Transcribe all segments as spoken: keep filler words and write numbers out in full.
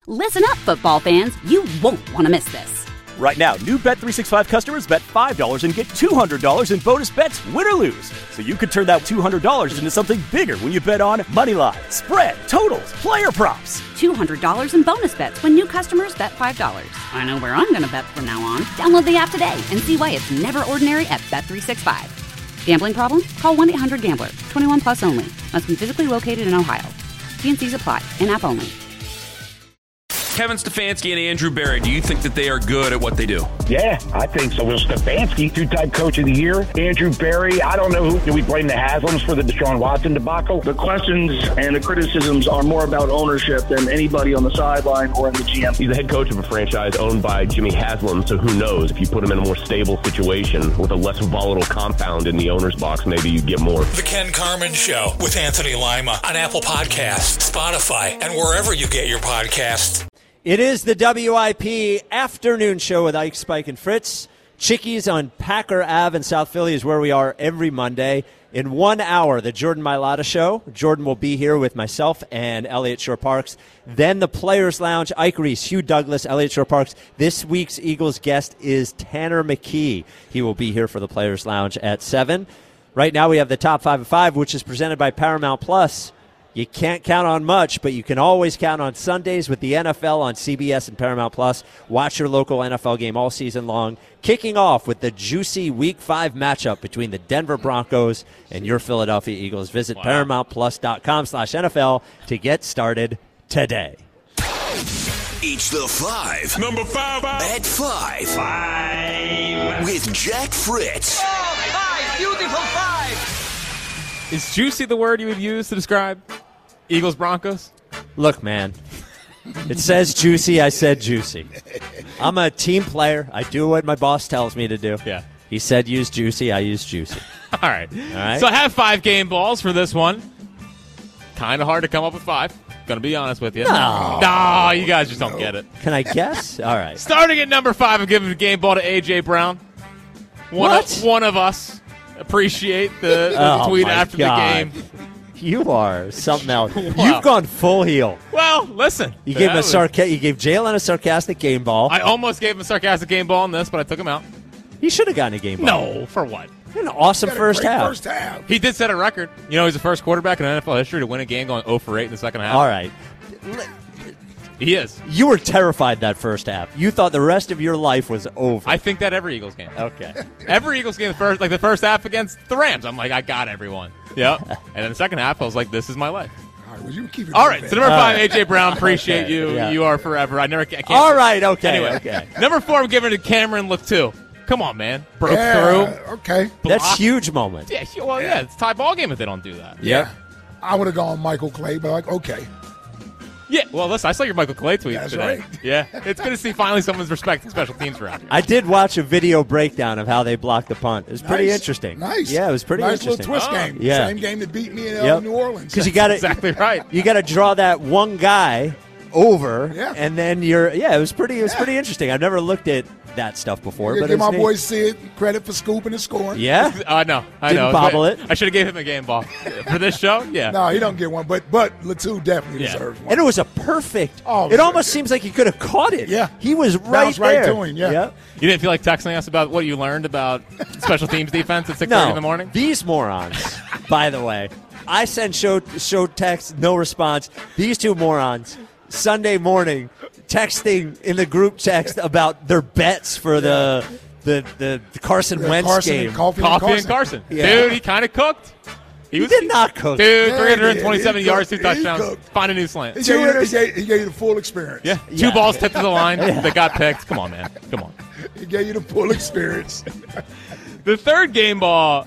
Listen up, football fans. You won't want to miss this. Right now, new Bet three sixty-five customers bet five dollars and get two hundred dollars in bonus bets, win or lose. So you could turn that two hundred dollars into something bigger when you bet on money line, spread, totals, player props. two hundred dollars in bonus bets when new customers bet five dollars. I know where I'm going to bet from now on. Download the app today and see why it's never ordinary at Bet three sixty-five. Gambling problem? Call one eight hundred gambler. twenty-one plus only. Must be physically located in Ohio. T and C's apply. In-app only. Kevin Stefanski and Andrew Berry, do you think that they are good at what they do? Yeah, I think so. Well, Stefanski, two-time coach of the year. Andrew Berry, I don't know who. Do we blame the Haslams for the Deshaun Watson debacle? The questions and the criticisms are more about ownership than anybody on the sideline or in the G M. He's the head coach of a franchise owned by Jimmy Haslam, so who knows? If you put him in a more stable situation with a less volatile compound in the owner's box, maybe you get more. The Ken Carman Show with Anthony Lima on Apple Podcasts, Spotify, and wherever you get your podcasts. It is the W I P afternoon show with Ike, Spike, and Fritz. Chickies on Packer Avenue in South Philly is where we are every Monday. In one hour, the Jordan Mailata Show. Jordan will be here with myself and Elliott Shore-Parks. Then the Players Lounge, Ike Reese, Hugh Douglas, Elliott Shore-Parks. This week's Eagles guest is Tanner McKee. He will be here for the Players Lounge at seven. Right now we have the Top five of five, which is presented by Paramount Plus. You can't count on much, but you can always count on Sundays with the N F L on C B S and Paramount Plus. Watch your local N F L game all season long. Kicking off with the juicy Week five matchup between the Denver Broncos and your Philadelphia Eagles. Visit wow. ParamountPlus.com slash NFL to get started today. Each the five. Number five. At five. Five. With Jack Fritz. Oh, five. Beautiful five. Is juicy the word you would use to describe Eagles Broncos? Look, man, it says juicy. I said juicy. I'm a team player. I do what my boss tells me to do. Yeah. He said use juicy. I use juicy. All right. All right. So I have five game balls for this one. Kind of hard to come up with five. Gonna be honest with you. No. No, you guys just don't get it. Can I guess? All right. Starting at number five, I'm giving the game ball to A J. Brown. One What? Of, one of us. Appreciate the, the oh tweet my after God. the game. You are something else. Wow. You've gone full heel. Well, listen. You gave him a was, sarca- You gave Jalen a sarcastic game ball. I almost gave him a sarcastic game ball in this, but I took him out. He should have gotten a game ball. No, for what? An awesome first half. first half. He did set a record. You know, he's the first quarterback in N F L history to win a game going oh for eight in the second half. All right. He is. You were terrified that first half. You thought the rest of your life was over. I think that every Eagles game. Okay. Every Eagles game, the first, like the first half against the Rams, I'm like, I got everyone. Yep. And then the second half, I was like, this is my life. All right, well, you keep it All right, so number five, right. A J. Brown, appreciate Okay, you. yeah. You are forever. I never I can't. All right, okay, Anyway, okay. number four, I'm giving it to Cameron Latou. Come on, man. Broke Yeah, through. okay. That's Blocked. huge moment. Yeah, well, yeah, it's a tie ball game if they don't do that. Yeah. I would have gone Michael Clay, but like, okay. Yeah, well, listen, I saw your Michael Clay tweet That's today. right. Yeah, it's good to see finally someone's respecting special teams around here. I did watch a video breakdown of how they blocked the punt. It was pretty Nice. interesting. Nice. Yeah, it was pretty nice interesting. little twist Oh. game. Yeah. Same game that beat me in uh, Yep. New Orleans. Because you got to exactly right. You got to draw that one guy over, Yeah. and then you're. Yeah, it was pretty. It was pretty interesting. I've never looked at that stuff before, Yeah, but give it's my neat. boy Sid credit for scooping and scoring. Yeah. I know. I Didn't know. bobble But it. I should have gave him a game ball for this show. Yeah. No, he don't get one, but but Latou definitely Yeah. deserves one. And it was a perfect. Oh, it sure. almost seems like he could have caught it. Yeah. He was right Bounced right there. to him, yeah. Yep. You didn't feel like texting us about what you learned about special teams defense at six thirty No, in the morning? these morons, by the way. I send show show text, no response. These two morons, Sunday morning, texting in the group text about their bets for the the the, the Carson Yeah, Wentz Carson game. and Coffee, Coffee and and Carson. Carson. Yeah. Dude, he kind of cooked. He, did not cook. Dude, Yeah, three hundred twenty-seven he yards, two cooked. He touchdowns. cooked. Find a new slant. He gave, you, he, gave, he gave you the full experience. Yeah, Yeah. two balls tipped to the line that got picked. Come on, man. Come on. He gave you the full experience. The third game ball,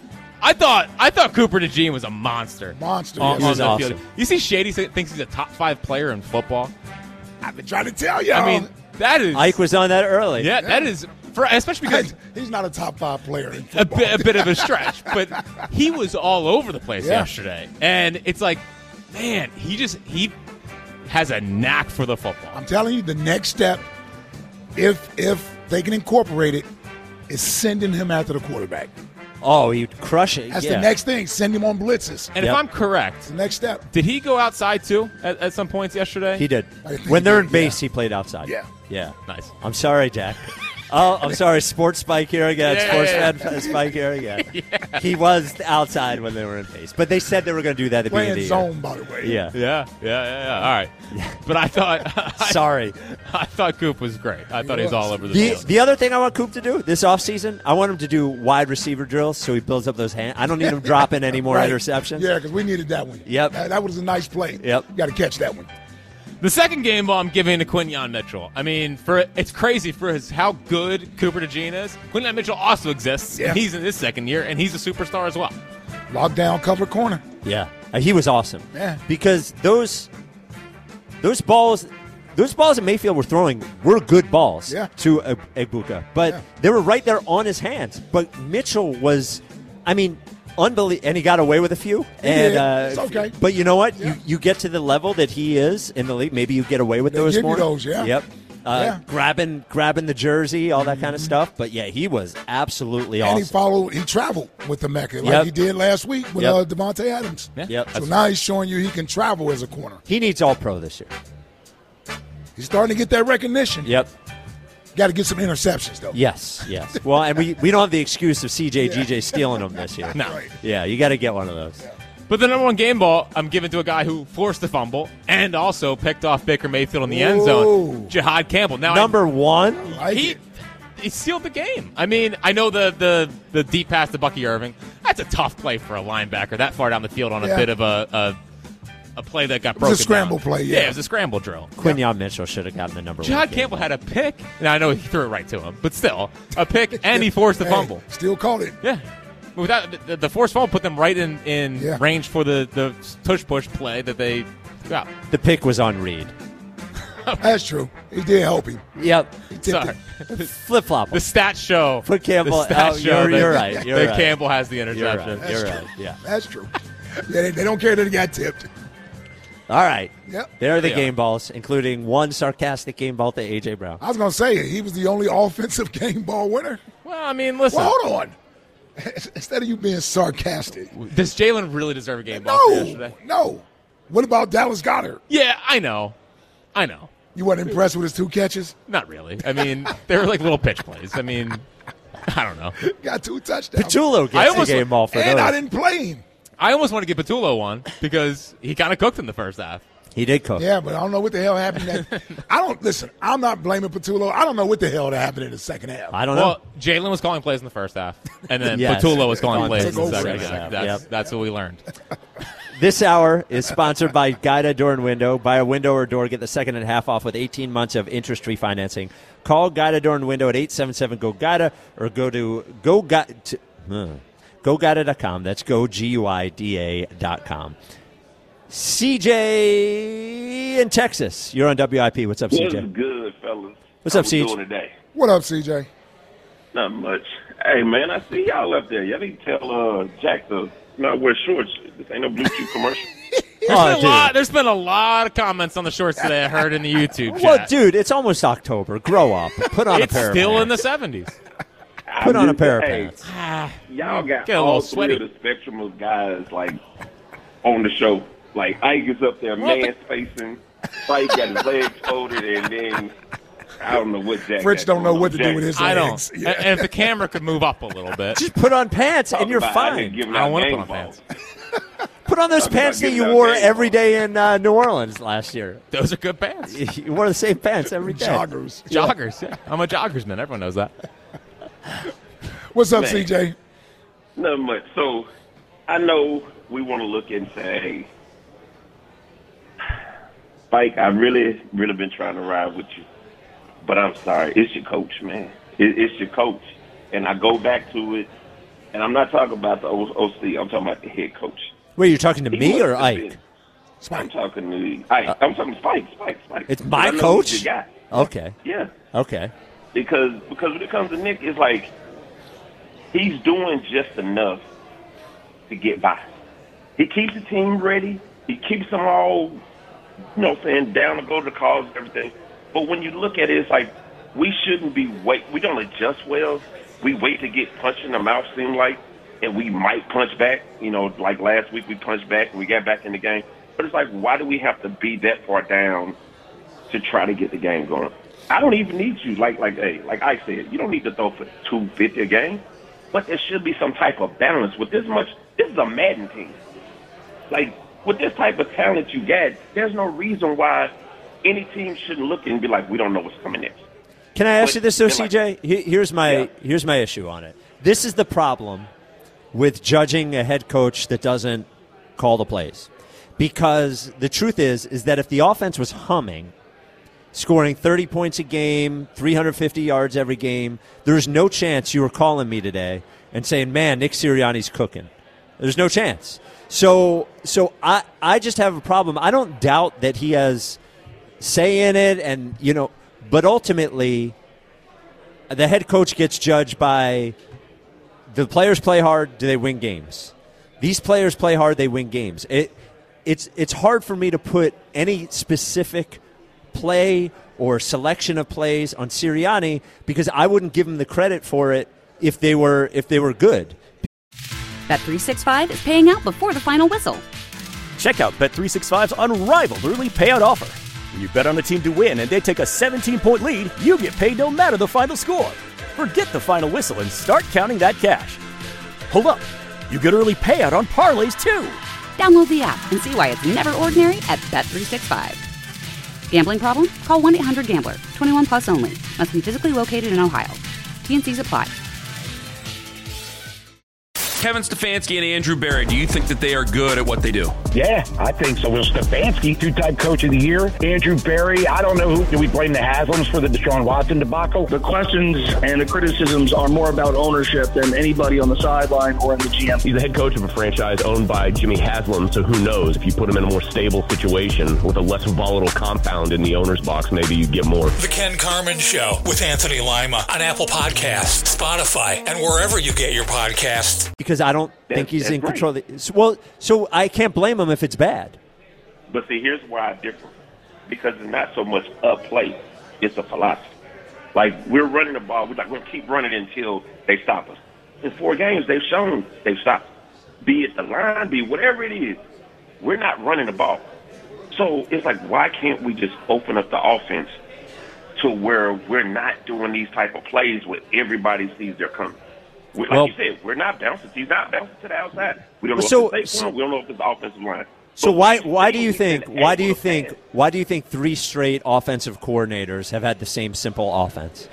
I thought I thought Cooper DeJean was a monster. Monster. On, yes. He was on the awesome. field. You see Shady thinks he's a top five player in football. I've been trying to tell you. I mean, that is Ike was on that early. yeah, that is for especially because he's not a top five player in a football. bit, a bit of a stretch, but he was all over the place Yeah. yesterday, and it's like, man, he just he has a knack for the football. I'm telling you, the next step, if if they can incorporate it, is sending him after the quarterback. Oh, he'd crush it. That's yeah. the next thing. Send him on blitzes. And Yep. if I'm correct, the next step. did he go outside too at, at some points yesterday? He did. I think When he they're did, in base, yeah. he played outside. Yeah. Yeah. Nice. I'm sorry, Jack. Oh, I'm sorry. Sports Spike here again. Yeah, Sports yeah, fan Spike here again. yeah. He was outside when they were in base, but they said they were going to do that at the Playing beginning of the zone, by the way. year. Yeah. Yeah, yeah, yeah, yeah. All right. But I thought. Sorry. I thought Coop was great. I thought he was all over the The, field. the other thing I want Coop to do this offseason, I want him to do wide receiver drills so he builds up those hands. I don't need him dropping any more Right. interceptions. Yeah, because we needed that one. Yep. That, that was a nice play. Yep. You got to catch that one. The second game ball I'm giving to Quinyon Mitchell. I mean, for it's crazy for his how good Cooper DeJean is. Quinyon Mitchell also exists. Yeah. And he's in his second year, and he's a superstar as well. Lockdown, cover corner. Yeah. Uh, he was awesome. Yeah. Because those those balls those balls that Mayfield were throwing were good balls Yeah. to uh, Egbuka. But Yeah. they were right there on his hands. But Mitchell was, I mean, unbelievable. And he got away with a few. He and did. uh, It's okay. But you know what? Yeah. You you get to the level that he is in the league. Maybe you get away with They those give you more. those, yeah. Yep. Uh, Yeah. Grabbing grabbing the jersey, all that kind of stuff. But, yeah, he was absolutely And awesome. he followed, he traveled with the Mecca like Yep. he did last week with Yep. uh, Devontae Adams. Yeah. Yep. So now he's showing you he can travel as a corner. He needs all-pro this year. He's starting to get that recognition. Yep. Got to get some interceptions, though. Yes, yes. Well, and we, we don't have the excuse of C J, G J stealing them this year. No. Right. Yeah, you got to get one of those. But the number one game ball I'm giving to a guy who forced the fumble and also picked off Baker Mayfield in the end Whoa. zone, Jihad Campbell. Now Number one? I like he it. he sealed the game. I mean, I know the the the deep pass to Bucky Irving. That's a tough play for a linebacker that far down the field on a Yeah. bit of a, a a play that got was a broken. scramble down. play, yeah. it was a scramble drill. Quinyon Mitchell should have gotten the number Jihad one. game Campbell ball. had a pick. Now I know he threw it right to him, but still a pick, and he forced the Hey, fumble. Still caught it. Yeah. Without the, the forced fumble, put them right in, in Yeah. range for the, the tush push play that they got. The pick was on Reed. That's true. He did help him. Yep. He tipped Sorry. it. Flip flop. The stats show. Put Campbell. The stats Oh, show you're, that, you're right. You're that right. Campbell has the You're interception. right. You're That's right. Yeah. That's true. Yeah, they, they don't care that he got tipped. All right. Yep. There are the They game are. balls, including one sarcastic game ball to A J Brown. I was going to say, he was the only offensive game ball winner. Well, I mean, listen. Well, hold on. Instead of you being sarcastic. Does Jalen really deserve a game ball for No, yesterday? no. What about Dallas Goedert? Yeah, I know. I know. You weren't impressed with his two catches? Not really. I mean, they were like little pitch plays. I mean, I don't know. Got two touchdowns. Petullo I gets the almost- game ball for And those. I didn't play him. I almost want to give Petullo one because he kind of cooked in the first half. He did cook. Yeah, but I don't know what the hell happened. That, I don't listen. I'm not blaming Petullo. I don't know what the hell that happened in the second half. I don't know. Well, Jalen was calling plays in the first half, and then Yes. Petullo was calling Took plays in the over second the half. second That's, Yep. that's what we learned. This hour is sponsored by Guida Door and Window. Buy a window or door, get the second and a half off with eighteen months of interest-free financing. Call Guida Door and Window at eight seven seven, G O, GUIDA or go to go Guida, uh, go guida dot com. That's go, G U I D A dot com. C J in Texas. You're on W I P. What's up, C J? What's good, fellas? What's How up, we C J? doing today? What up, C J? Not much. Hey, man, I see y'all up there. Y'all need to tell uh, Jack to not wear shorts. This ain't no Blue Chew commercial. There's, Oh, been a dude. lot, there's been a lot of comments on the shorts today I heard in the YouTube chat. Well, dude, it's almost October. Grow up. Put on it's a pair still of in pants. the seventies. Put on a I'm pair of hey, pants. Y'all got Get a all little three sweaty. of the spectrum of guys, like, on the show. Like, Ike is up there, Well, man facing. Spike got his legs folded, and then I don't know what Jack Fritz got don't know going what on. to do Jack- with his I don't. legs. And, Yeah. and if the camera could move up a little bit. Just put on pants and you're Talk about I fine. didn't give him I don't that want to game put on ball. pants. Put on those Talking pants about that you getting wore that game every ball. day in uh, New Orleans last year. Those are good pants. You wore the same pants every day. Joggers. Joggers, yeah. I'm a joggers man. Everyone knows that. What's up, Man. C J? Not much. So I know we want to look and say, hey, Spike, I've really, really been trying to ride with you. But I'm sorry. It's your coach, man. It, it's your coach. And I go back to it, and I'm not talking about the O C. I'm talking about the head coach. Wait, you're talking to He me must or have Ike? been- I'm talking to Ike. I'm talking to Spike. Spike. Spike. It's Because my I know coach? he's your guy. Okay. Yeah. Okay. Because because when it comes to Nick, it's like he's doing just enough to get by. He keeps the team ready. He keeps them all, you know, what I'm saying, down to go to the calls and everything. But when you look at it, it's like we shouldn't be wait. We don't adjust well. We wait to get punched in the mouth. Seem like and we might punch back. You know, like last week we punched back and we got back in the game. But it's like, why do we have to be that far down to try to get the game going? I don't even need you. Like, like, hey, like I said, you don't need to throw for two fifty a game. But there should be some type of balance with this much. This is a Madden team. Like, with this type of talent you got, there's no reason why any team shouldn't look and be like, we don't know what's coming next. Can I ask but, you this, though, like, C J? Here's my yeah. here's my issue on it. This is the problem with judging a head coach that doesn't call the plays. Because the truth is, is that if the offense was humming, scoring thirty points a game, three hundred fifty yards every game, there's no chance you were calling me today and saying, man, Nick Sirianni's cooking. There's no chance. So so I, I just have a problem. I don't doubt that he has say in it, and, you know, but ultimately the head coach gets judged by the players play hard, do they win games? These players play hard, they win games. It It's it's hard for me to put any specific play or selection of plays on Sirianni because I wouldn't give him the credit for it if they were if they were good. Bet three sixty-five is paying out before the final whistle. Check out Bet three sixty-five's unrivaled early payout offer. When you bet on a team to win and they take a seventeen-point lead, you get paid no matter the final score. Forget the final whistle and start counting that cash. Hold up. You get early payout on parlays, too. Download the app and see why it's never ordinary at Bet three sixty-five. Gambling problem? Call one eight hundred gambler. twenty-one plus only. Must be physically located in Ohio. T N Cs apply. Kevin Stefanski and Andrew Berry, do you think that they are good at what they do? Yeah, I think so. Will Stefanski, two-time coach of the year. Andrew Berry, I don't know who. Do we blame the Haslams for the Deshaun Watson debacle? The questions and the criticisms are more about ownership than anybody on the sideline or in the G M. He's the head coach of a franchise owned by Jimmy Haslam, so who knows? If you put him in a more stable situation with a less volatile compound in the owner's box, maybe you get more. The Ken Carman Show with Anthony Lima on Apple Podcasts, Spotify, and wherever you get your podcasts. Because I don't That's, think he's in right. control. Of the, well, so I can't blame him if it's bad. But see, here's why I differ. Because it's not so much a play, it's a philosophy. Like, we're running the ball. We're like, we're going to keep running until they stop us. In four games, they've shown they've stopped us. Be it the line, be it whatever it is, we're not running the ball. So it's like, why can't we just open up the offense to where we're not doing these type of plays where everybody sees they're coming? Like well, you said, we're not bouncing. He's not bouncing to the outside. We don't know so, if it's the safe one. We don't know if it's the offensive line. So but why why do you think why do you fan. think why do you think three straight offensive coordinators have had the same simple offense?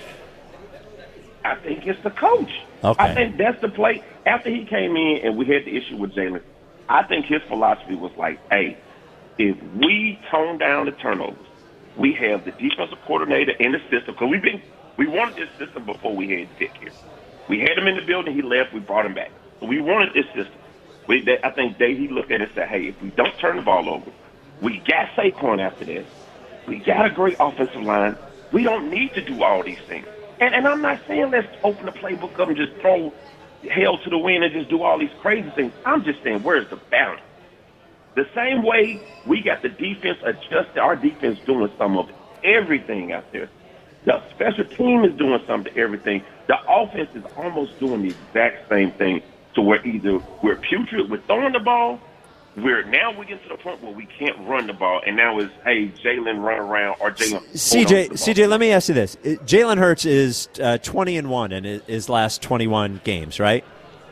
I think it's the coach. Okay. I think that's the play. After he came in and we had the issue with Jalen, I think his philosophy was like, hey, if we tone down the turnovers, we have the defensive coordinator in the system. Because we've been we wanted this system before we had Dick here. We had him in the building. He left. We brought him back. So we wanted this system. We, they, I think Dave, he looked at it and said, hey, if we don't turn the ball over, we got Saquon after this. We got a great offensive line. We don't need to do all these things. And, and I'm not saying let's open the playbook up and just throw hell to the wind and just do all these crazy things. I'm just saying, where's the balance? The same way we got the defense adjusted, our defense doing some of everything out there. The special team is doing something to everything. The offense is almost doing the exact same thing to where either we're putrid with throwing the ball, we're now we get to the point where we can't run the ball, and now it's, hey, Jalen run around or Jalen. C J, C J, let me ask you this. Jalen Hurts is uh, twenty and one in his last twenty-one games, right?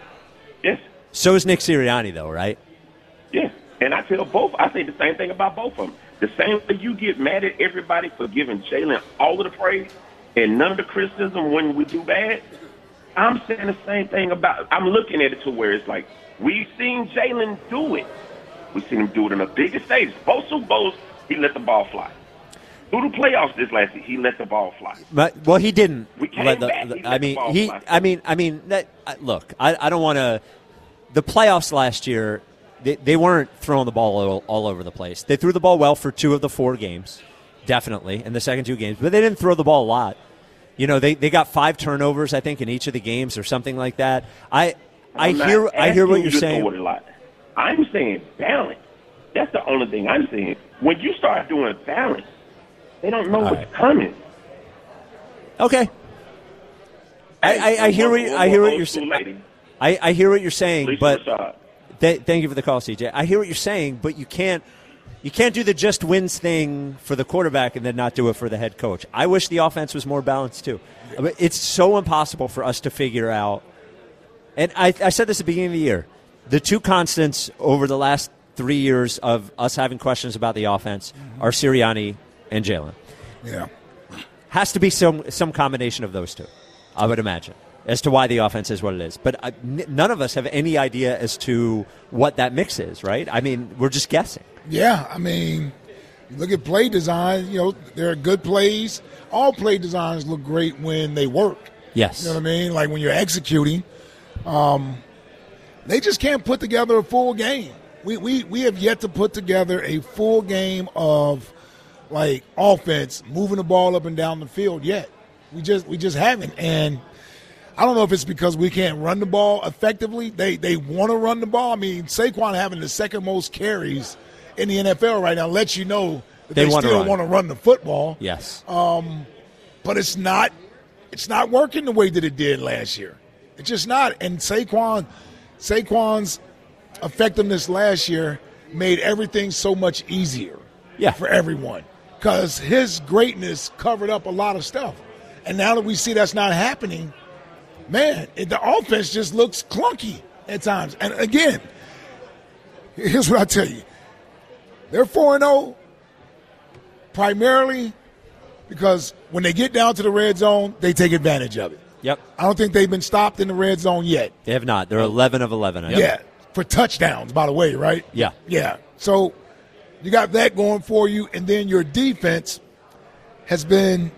Yes. So is Nick Sirianni, though, right? Yes. And I tell both, I say the same thing about both of them. The same way you get mad at everybody for giving Jalen all of the praise and none of the criticism when we do bad, I'm saying the same thing about – I'm looking at it to where it's like we've seen Jalen do it. We've seen him do it in the biggest stage. Both Super Bowls, he let the ball fly. Through the playoffs this last year, he let the ball fly. But, well, he didn't. We came let the, back. the, He I let mean, the ball he. fly. I mean, I mean. That, look, I, I don't want to – the playoffs last year – They, they weren't throwing the ball all, all over the place. They threw the ball well for two of the four games, definitely, in the second two games. But they didn't throw the ball a lot. You know, they, they got five turnovers, I think, in each of the games or something like that. I I I'm hear I hear what you you're to saying. throw it a lot. I'm saying balance. That's the only thing I'm saying. When you start doing balance, they don't know All what's right. coming. Okay. I, I, I hear what I hear what you're saying. I, I hear what you're saying, Lisa but Rashad. th- thank you for the call, C J. I hear what you're saying, but you can't you can't do the just wins thing for the quarterback and then not do it for the head coach. I wish the offense was more balanced too. I mean, it's so impossible for us to figure out. And I, I said this at the beginning of the year. The two constants over the last three years of us having questions about the offense mm-hmm. are Sirianni and Jalen. Yeah. Has to be some some combination of those two, I would imagine, as to why the offense is what it is. But I, n- none of us have any idea as to what that mix is, right? I mean, we're just guessing. Yeah, I mean, look at play design. You know, there are good plays. All play designs look great when they work. Yes. You know what I mean? Like when you're executing, um, they just can't put together a full game. We, we, we have yet to put together a full game of, like, offense, moving the ball up and down the field yet. We just we just haven't. And I don't know if it's because we can't run the ball effectively. They they want to run the ball. I mean, Saquon having the second most carries in the N F L right now lets you know that they, they still want to run the football. Yes. Um, but it's not it's not working the way that it did last year. It's just not. And Saquon Saquon's effectiveness last year made everything so much easier yeah. for everyone because his greatness covered up a lot of stuff. And now that we see that's not happening, man, it, the offense just looks clunky at times. And again, here's what I tell you. They're four and oh primarily because when they get down to the red zone, they take advantage of it. Yep. I don't think they've been stopped in the red zone yet. They have not. They're eleven of eleven. I Yeah, for touchdowns, by the way, right? Yeah. Yeah. So you got that going for you, and then your defense has been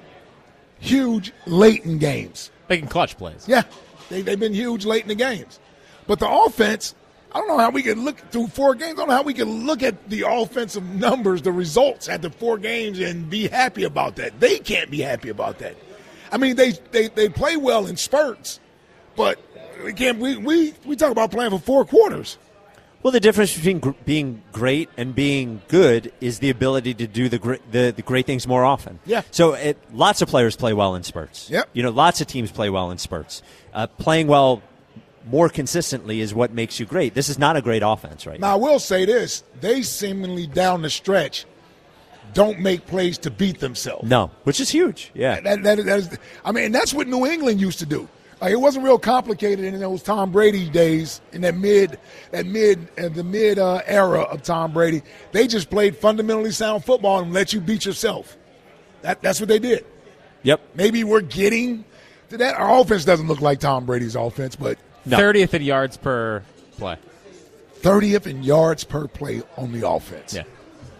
huge late in games. Making clutch plays. Yeah, they, they've been huge late in the games. But the offense, I don't know how we can look through four games. I don't know how we can look at the offensive numbers, the results at the four games and be happy about that. They can't be happy about that. I mean, they, they, they play well in spurts, but again, we, we, we talk about playing for four quarters. Well, the difference between gr- being great and being good is the ability to do the, gr- the the great things more often. Yeah. So it, lots of players play well in spurts. Yep. You know, lots of teams play well in spurts. Uh, playing well more consistently is what makes you great. This is not a great offense right now. Now, I will say this. They seemingly down the stretch don't make plays to beat themselves. No, which is huge. Yeah. That, that, that is, I mean, that's what New England used to do. Like, it wasn't real complicated in those Tom Brady days, in that mid, that mid, uh, the mid uh, era of Tom Brady. They just played fundamentally sound football and let you beat yourself. That, that's what they did. Yep. Maybe we're getting to that. Our offense doesn't look like Tom Brady's offense, but no. thirtieth in yards per play. thirtieth in yards per play on the offense. Yeah.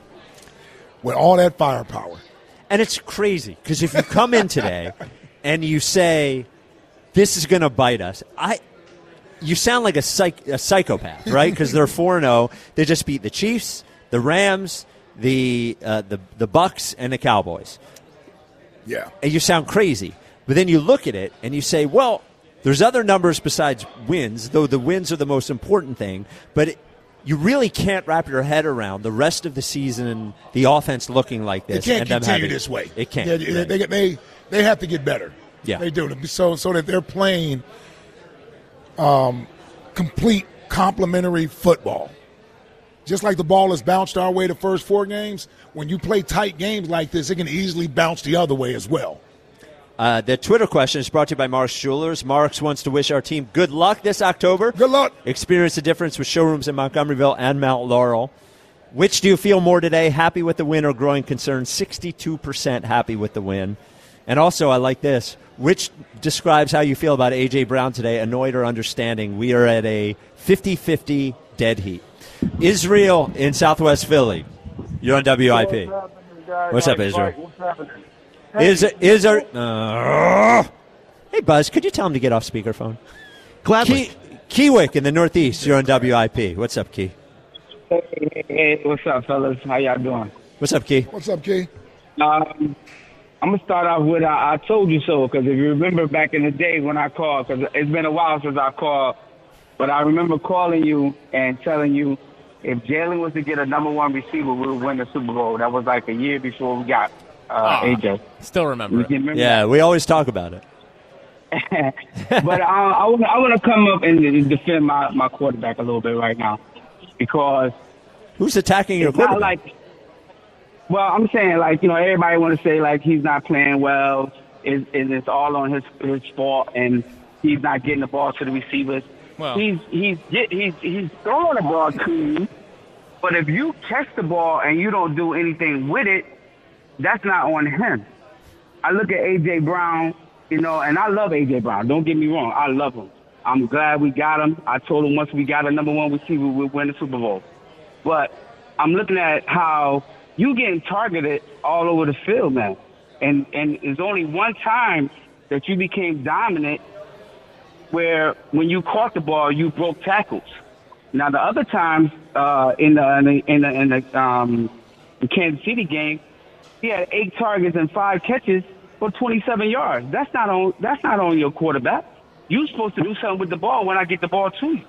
With all that firepower. And it's crazy because if you come in today and you say, this is going to bite us, I, you sound like a, psych, a psychopath, right? Because they're four and oh. They just beat the Chiefs, the Rams, the, uh, the, the Bucks, and the Cowboys. Yeah. And you sound crazy. But then you look at it and you say, well, there's other numbers besides wins, though the wins are the most important thing. But it, you really can't wrap your head around the rest of the season, the offense looking like this. It can't and them continue having, this way. It can't. They, right. they, they, they have to get better. Yeah. They do. So, so that they're playing um, complete complementary football. Just like the ball has bounced our way the first four games, when you play tight games like this, it can easily bounce the other way as well. Uh, the Twitter question is brought to you by Marks Jewelers. Marks wants to wish our team good luck this October. Good luck. Experience the difference with showrooms in Montgomeryville and Mount Laurel. Which do you feel more today, happy with the win or growing concern? sixty-two percent happy with the win. And also, I like this. Which describes how you feel about A J. Brown today, annoyed or understanding? We are at a fifty-fifty dead heat. Israel in Southwest Philly. You're on W I P. What's up, Israel? What's happening? Is is there? Uh, hey, Buzz, could you tell him to get off speakerphone? Gladly. Key, Keywick in the Northeast. You're on W I P. What's up, Key? Hey, hey, hey, what's up, fellas? How y'all doing? What's up, Key? What's up, Key? Um, I'm gonna start off with I, I told you so, because if you remember back in the day when I called, because it's been a while since I called, but I remember calling you and telling you if Jalen was to get a number one receiver, we would win the Super Bowl. That was like a year before we got uh, oh, A J. Still remember it. Remember yeah, that? we always talk about it. but I, I want I want to come up and defend my, my quarterback a little bit right now, because who's attacking your it's not quarterback? like, well, I'm saying, like, you know, everybody want to say like he's not playing well, is and it's all on his his fault, and he's not getting the ball to the receivers. Well, he's he's get, he's he's throwing the ball to you, but if you catch the ball and you don't do anything with it, that's not on him. I look at A J Brown, you know, and I love A J Brown. Don't get me wrong, I love him. I'm glad we got him. I told him once we got a number one receiver, we'll win the Super Bowl. But I'm looking at how you getting targeted all over the field, man. And and there's only one time that you became dominant where when you caught the ball, you broke tackles. Now, the other times uh, in the in the, in the, in the, um, the Kansas City game, he had eight targets and five catches for twenty-seven yards. That's not on. That's not on your quarterback. You're supposed to do something with the ball when I get the ball to you.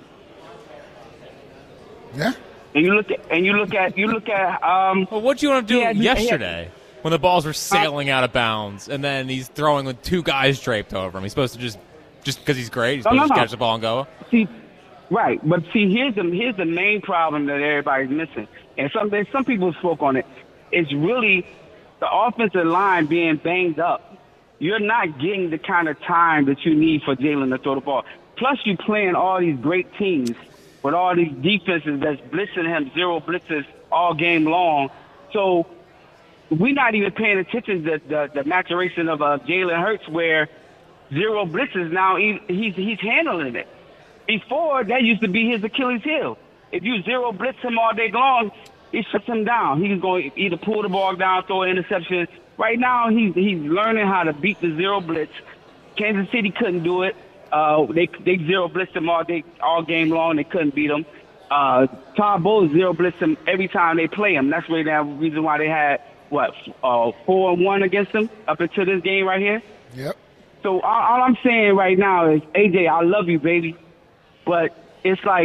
Yeah. And you look at and you look at you look at. Um, well, what do you want to do had, yesterday had, when the balls were sailing uh, out of bounds, and then he's throwing with two guys draped over him? He's supposed to just just because he's great, he's supposed no, no, to just no. catch the ball and go. See, right, but see, here's the here's the main problem that everybody's missing, and some some people spoke on it. It's really the offensive line being banged up. You're not getting the kind of time that you need for Jalen to throw the ball. Plus, you're playing all these great teams with all these defenses that's blitzing him, zero blitzes all game long. So we're not even paying attention to the, the maturation of uh, Jalen Hurts, where zero blitzes now he, he's he's handling it. Before, that used to be his Achilles heel. If you zero blitz him all day long, he shuts him down. He's going to either pull the ball down, throw an interception. Right now, he's he's learning how to beat the zero blitz. Kansas City couldn't do it. Uh, they they zero blitzed him all day, all game long. They couldn't beat him. Uh, Todd Bowles zero blitzed him every time they play him. That's really the reason why they had what uh, four and one against him up until this game right here. Yep. So all, all I'm saying right now is, A J, I love you, baby, but it's like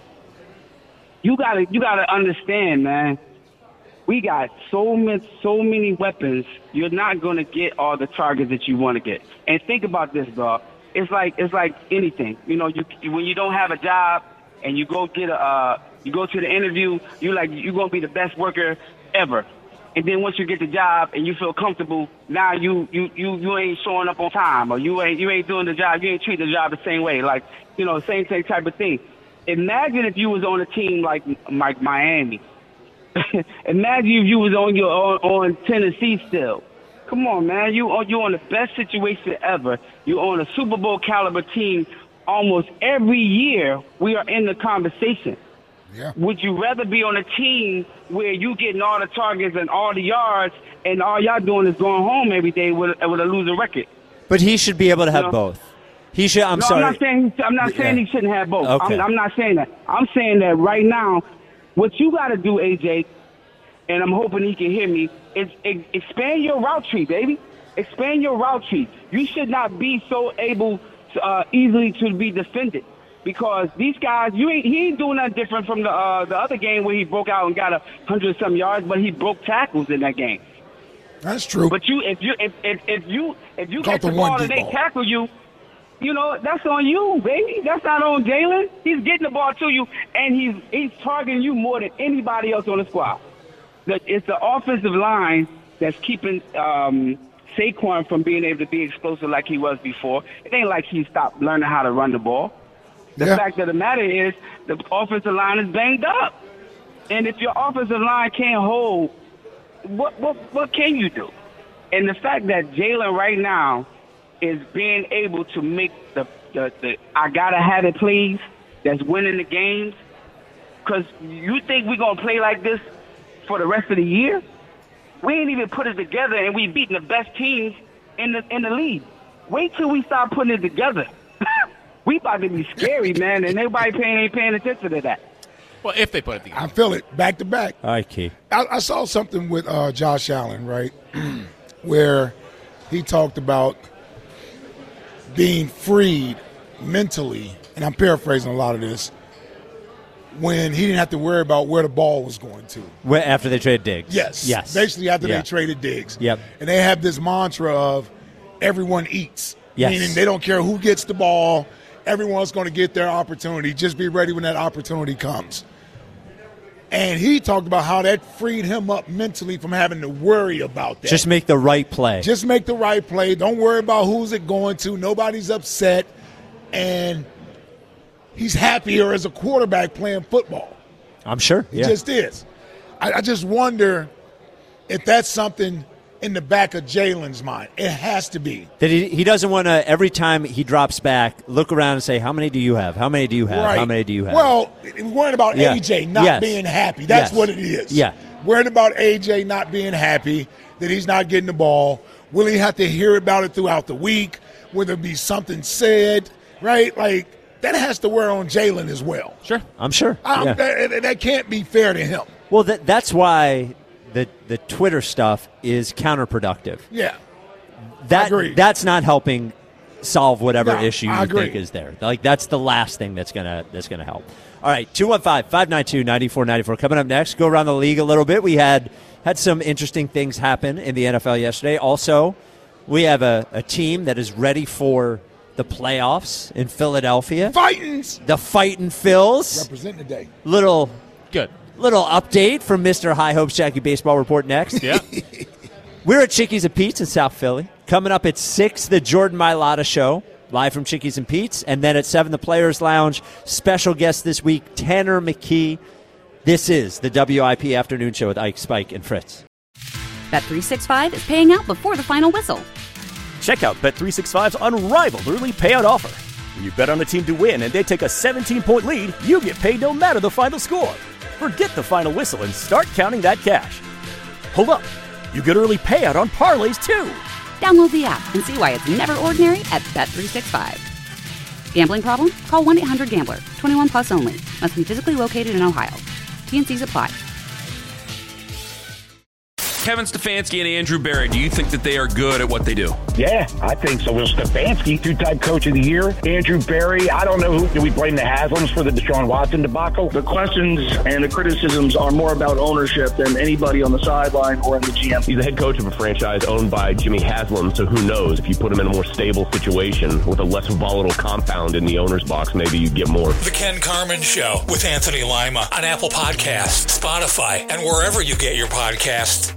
you gotta you gotta understand, man. We got so much, so many weapons. You're not gonna get all the targets that you want to get. And think about this, dog. It's like it's like anything. You know, you when you don't have a job and you go get a uh, you go to the interview, you like you're gonna be the best worker ever. And then once you get the job and you feel comfortable, now you you you, you ain't showing up on time, or you ain't you ain't doing the job. You ain't treating the job the same way. Like, you know, same same type of thing. Imagine if you was on a team like like Miami. Imagine if you was on your on, on Tennessee still. Come on, man. You on you on the best situation ever. You on a Super Bowl caliber team. Almost every year we are in the conversation. Yeah. Would you rather be on a team where you getting all the targets and all the yards, and all y'all doing is going home every day with with a losing record? But he should be able to have You know? both. He should. I'm no, sorry. I'm not saying I'm not saying Yeah. he shouldn't have both. Okay. I'm, I'm not saying that. I'm saying that right now, what you got to do, A J, and I'm hoping he can hear me, is ex- expand your route tree, baby. Expand your route tree. You should not be so able to, uh, easily to be defended, because these guys, you ain't he ain't doing nothing different from the uh, the other game where he broke out and got a hundred some yards, but he broke tackles in that game. That's true. But you, if you, if if, if you, if you Caught get the, the ball one and deep they ball. tackle you, you know that's on you, baby. That's not on Jalen. He's getting the ball to you, and he's he's targeting you more than anybody else on the squad. The, it's the offensive line that's keeping um, Saquon from being able to be explosive like he was before. It ain't like he stopped learning how to run the ball. The Yeah. fact of the matter is the offensive line is banged up. And if your offensive line can't hold, what what what can you do? And the fact that Jalen right now is being able to make the, the, the I gotta have it plays that's winning the games, because you think we're going to play like this for the rest of the year? We ain't even put it together, and we beating the best teams in the in the league. Wait till we start putting it together. We about to be scary, man, and everybody paying ain't paying attention to that. Well, if they put it together. I feel it back to back. All right, Key. I, I saw something with uh, Josh Allen, right, where he talked about being freed mentally, and I'm paraphrasing a lot of this, when he didn't have to worry about where the ball was going to. Where, after they traded Diggs. Yes. Yes. Basically after Yeah. they traded Diggs. Yep. And they have this mantra of everyone eats. Yes. Meaning they don't care who gets the ball. Everyone's going to get their opportunity. Just be ready when that opportunity comes. And he talked about how that freed him up mentally from having to worry about that. Just make the right play. Just make the right play. Don't worry about who's it going to. Nobody's upset. And he's happier as a quarterback playing football. I'm sure. He yeah. just is. I, I just wonder if that's something in the back of Jalen's mind. It has to be. That he, he doesn't want to, every time he drops back, look around and say, how many do you have? How many do you have? Right. How many do you have? Well, worrying about Yeah. A J not Yes. being happy. That's Yes. what it is. Yeah. Worried about A J not being happy, that he's not getting the ball. Will he have to hear about it throughout the week? Will there be something said? Right? Like, that has to wear on Jalen as well. Sure. I'm sure. Um, Yeah. that, that can't be fair to him. Well, that, that's why the the Twitter stuff is counterproductive. Yeah. That agree. That's not helping solve whatever No, issue you I agree. think is there. Like that's the last thing that's gonna that's gonna help. All right, two one five, five nine two, nine four nine four. Coming up next, go around the league a little bit. We had had some interesting things happen in the N F L yesterday. Also, we have a, a team that is ready for the playoffs in Philadelphia. Fightins. The Fightin' Phils. Representing today. Little Good. little update from Mister High Hopes Jackie Baseball Report next. Yeah. We're at Chickies and Pete's in South Philly. Coming up at six, the Jordan Mailata Show, live from Chickies and Pete's. And then at seven, the Players Lounge. Special guest this week, Tanner McKee. This is the W I P Afternoon Show with Ike, Spike, and Fritz. Bet three sixty-five is paying out before the final whistle. Check out Bet three sixty-five's unrivaled early payout offer. When you bet on a team to win and they take a seventeen-point lead, you get paid no matter the final score. Forget the final whistle and start counting that cash. Hold up. You get early payout on parlays, too. Download the app and see why it's never ordinary at Bet three sixty-five. Gambling problem? Call one eight hundred gambler. twenty-one plus only. Must be physically located in Ohio. T N Cs apply. Kevin Stefanski and Andrew Berry, do you think that they are good at what they do? Yeah, I think so. Will Stefanski, two-time coach of the year. Andrew Berry, I don't know who. Do we blame the Haslams for the Deshaun Watson debacle? The questions and the criticisms are more about ownership than anybody on the sideline or in the G M. He's the head coach of a franchise owned by Jimmy Haslam, so who knows? If you put him in a more stable situation with a less volatile compound in the owner's box, maybe you get more. The Ken Carman Show with Anthony Lima on Apple Podcasts, Spotify, and wherever you get your podcasts.